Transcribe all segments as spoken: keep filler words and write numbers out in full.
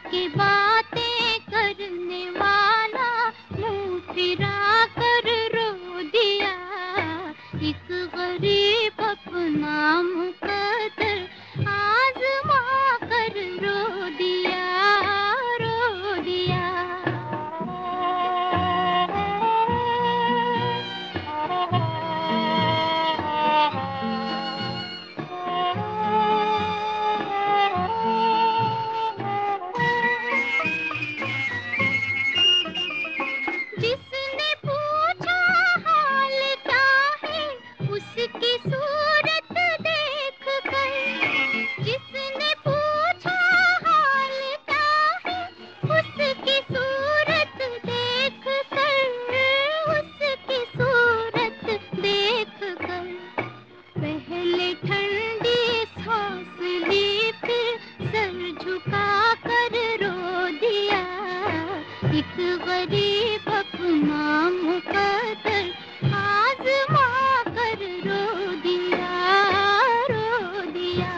के बातें करने वाला मुंह फिरा कर रो दिया। एक गरीब अपना मुकद्दर आज़मा कर रो दिया, रो दिया। जिसने पूछा हाल क्या है, उसकी सूरत देख कर। जिसने पूछा हाल क्या है, उसकी सूरत देख कर, उसकी सूरत देख कर। पहले ठंडी सांस ली, फिर सर झुका कर रो दिया। एक गरीब अपना मुकद्दर आज़मा कर रो दिया, रो दिया।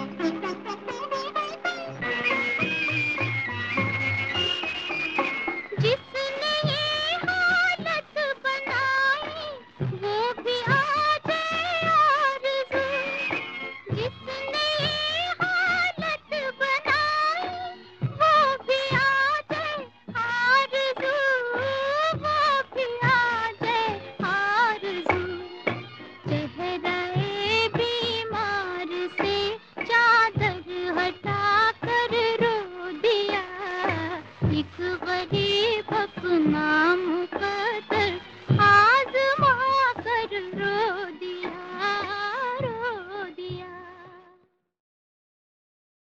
जिसने ये हालत बनाई, वो भी आ जाए आरज़ू। जिसने ये हालत बनाई, वो भी आ जाए आरज़ू, वो भी आ जाए आरज़ू। चेहरे बीमार से चादर हटा कर रो दिया। एक गरीब